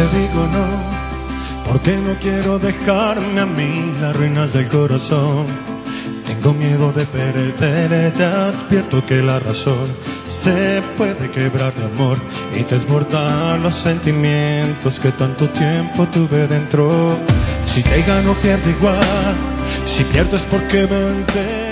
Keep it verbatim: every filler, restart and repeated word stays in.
digo no, porque no quiero dejarme a mí las ruinas del corazón. Tengo miedo de perderte, te advierto que la razón se puede quebrar de amor y desbordar los sentimientos que tanto tiempo tuve dentro. Si te gano pierdo igual, si pierdo es porque me enteré.